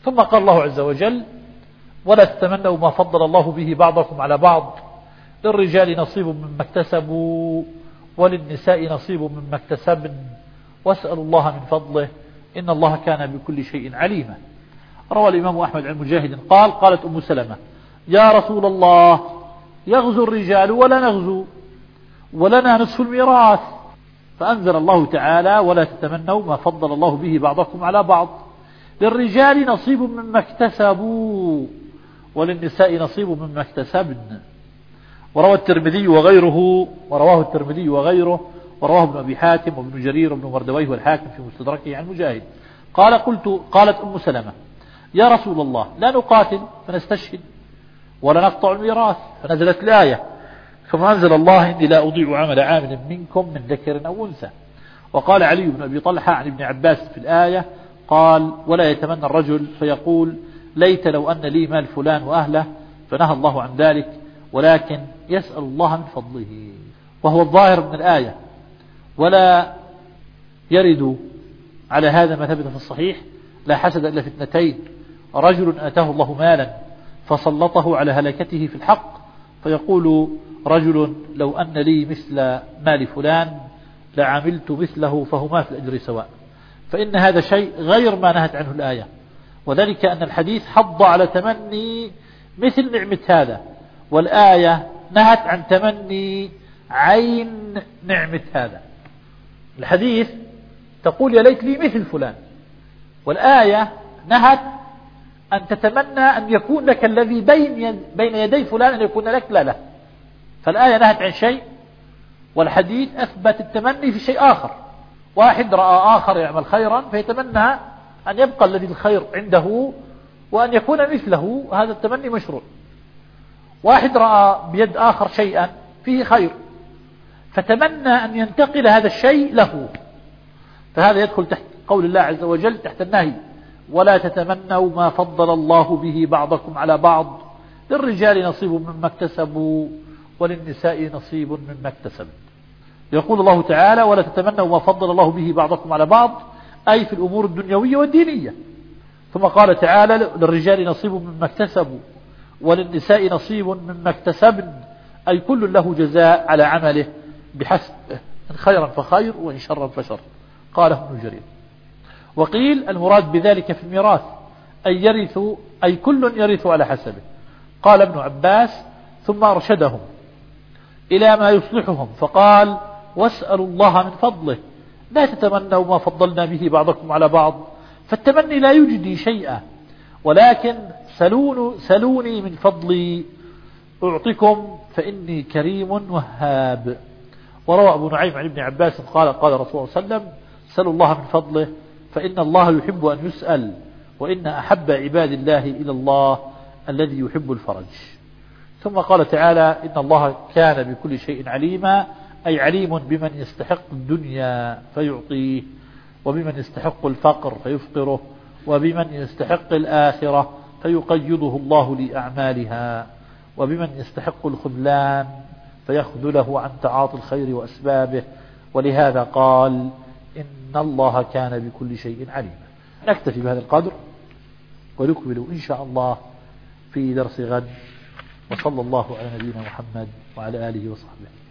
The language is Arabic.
ثم قال الله عز وجل: ولا تتمنوا ما فضل الله به بعضكم على بعض، للرجال نصيب مما اكتسبوا وللنساء نصيب مما اكتسبن واسألوا الله من فضله إن الله كان بكل شيء عليما. روى الإمام أحمد عن مجاهد قال: قالت أم سلمة: يا رسول الله، يغزو الرجال ولا نغزو ولنا نصف الميراث، فأنزل الله تعالى: ولا تتمنوا ما فضل الله به بعضكم على بعض، للرجال نصيب مما اكتسبوا وللنساء نصيب مما اكتسبن. ورواه الترمذي وغيره ورواه ابن أبي حاتم وابن جرير وابن مردويه والحاكم في مستدركه عن مجاهد قالت أم سلمة: يا رسول الله، لا نقاتل فنستشهد ولا نقطع الميراث، فنزلت الآية: ثم أنزل الله: إني لا أضيع عمل عامل منكم من ذكر أو أنثى. وقال علي بن أبي طلحة عن ابن عباس في الآية قال: ولا يتمنى الرجل فيقول: ليت لو أن لي مال فلان وأهله، فنهى الله عن ذلك، ولكن يسأل الله من فضله. وهو الظاهر من الآية. ولا يرد على هذا ما ثبت في الصحيح: لا حسد إلا في اثنتين، رجل آتاه الله مالا فسلطه على هلكته في الحق، فيقول رجل: لو أن لي مثل مال فلان لعملت مثله، فهما في الأجر سواء. فإن هذا شيء غير ما نهت عنه الآية، وذلك أن الحديث حض على تمني مثل نعمة هذا، والآية نهت عن تمني عين نعمة هذا. الحديث تقول: يا ليت لي مثل فلان، والآية نهت أن تتمنى أن يكون لك الذي بين يدي فلان أن يكون لك لا له. فالآية نهت عن شيء، والحديث أثبت التمني في شيء آخر. واحد رأى آخر يعمل خيرا فيتمنى أن يبقى الذي الخير عنده وأن يكون مثله، هذا التمني مشروع. واحد رأى بيد آخر شيئا فيه خير فتمنى أن ينتقل هذا الشيء له، فهذا يدخل تحت قول الله عز وجل تحت النهي: ولا تتمنوا ما فضل الله به بعضكم على بعض، للرجال نصيب مما اكتسبوا وللنساء نصيب مما اكتسبن. يقول الله تعالى: ولا تتمنوا ما فضل الله به بعضكم على بعض، أي في الأمور الدنيوية والدينية. ثم قال تعالى: للرجال نصيب مما اكتسبوا وللنساء نصيب مما اكتسبن، أي كل له جزاء على عمله بحسب، إن خيرا فخير وإن شرا فشر. قاله ابن جرير. وقيل المراد بذلك في الميراث أي كل يرث على حسبه. قال ابن عباس: ثم أرشدهم إلى ما يصلحهم فقال: واسألوا الله من فضله، لا تتمنوا ما فضلنا به بعضكم على بعض، فالتمني لا يجدي شيئا، ولكن سلوني من فضلي أعطكم فإني كريم وهاب. وروى أبو نعيم عن ابن عباس قال: قال رسول الله صلى الله عليه وسلم: سلوا الله من فضله فإن الله يحب أن يسأل، وإن أحب عباد الله إلى الله الذي يحب الفرج. ثم قال تعالى: إن الله كان بكل شيء عليما، أي عليم بمن يستحق الدنيا فيعطيه، وبمن يستحق الفقر فيفقره، وبمن يستحق الآخرة فيقيضه الله لأعمالها، وبمن يستحق الخذلان فيخذله عن تعاطي الخير وأسبابه. ولهذا قال: إن الله كان بكل شيء عليما. نكتفي بهذا القدر ونكمل إن شاء الله في درس غد. وصلى الله على نبينا محمد وعلى آله وصحبه.